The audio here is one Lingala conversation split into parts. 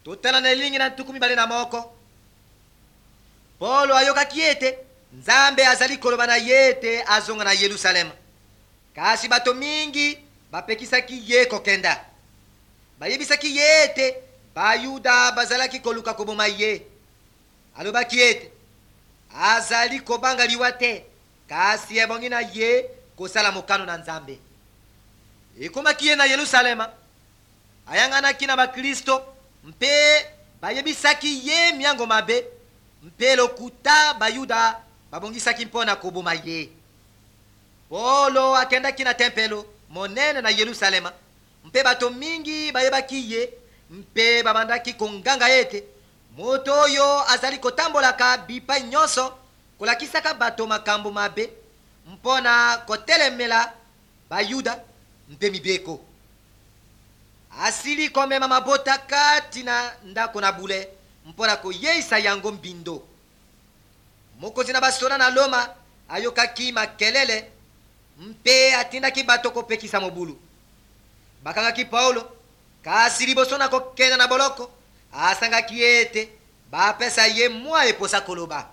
totala na elingi na ntuku mibale na moko. Paulo ayokaki ete Nzambe azali koloba na ye ete azonga na Yerusalema. Kasi bato mingi bapekisaki ye kokenda. Bayebisaki ye ete Bayuda bazalaki koluka koboma ye. Alobaki ete azali kobanga liwa te, kasi ebongi na ye kosala mokano na Nzambe. Ekomaki ye na Yerusalema, ayanganaki na bakristo mpe bayebisaki ye miango mabe, mpe lokuta Bayuda babongisaki mpona koboma ye. Paulo akendaki na tempelo monene na Yerusalema, mpe bato mingi bayebaki ye, mpe babandaki konganga ete moto oyo azali kotambolaka bipai nyonso kolakisaka bato makambo mabe mpona kotelemela Bayuda mpe mibeko. Asili komema mabota kati na ndako na bule mpona koyeisa yango mbindo. Mokonzi na basoda na Loma ayokaki makelele mpe atindaki bato kopekisa mobulu. Bakangaki Paulo, kasi liboso na kokenda na boloko asangaki ete bapesa ye mwa eposa koloba.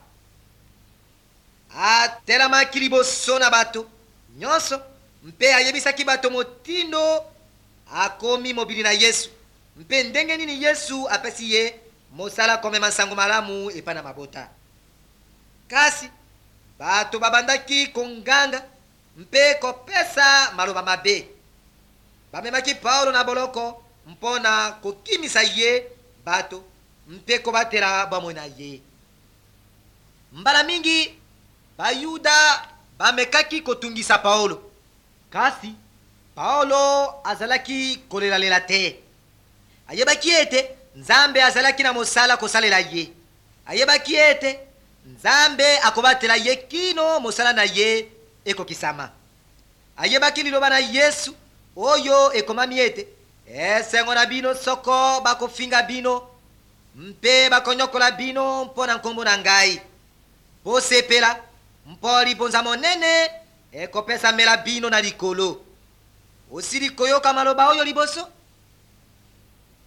Atelamaki liboso na bato nyonso mpe ayebisaki bato motindo akomi mobili na Yesu, mpe ndenge nini Yesu apesi ye mosala komema nsango malamu epa na mabota. Kasi bato babandaki konganga mpe kopesa maloba mabe. Bamemaki Paulo na boloko mpona kokimisa ye bato mpe kobatela bomoi na ye. Mbala mingi Bayuda bamekaki kotungisa Paulo, kasi Paulo azalaki kolelalela te. Ayebaki ete Nzambe azalaki na mosala kosalela ye. Ayebaki ete Nzambe akobatela ye kino mosala na ye ekokisama. Ayebaki liloba na Yesu oyo ekomami ete esengo na bino soko bakofinga bino mpe bakonyokola bino mpona nkombo na ngai. Posepela mpo libonza monene ekopesamela bino na likolo. Osili koyoka maloba oyo liboso?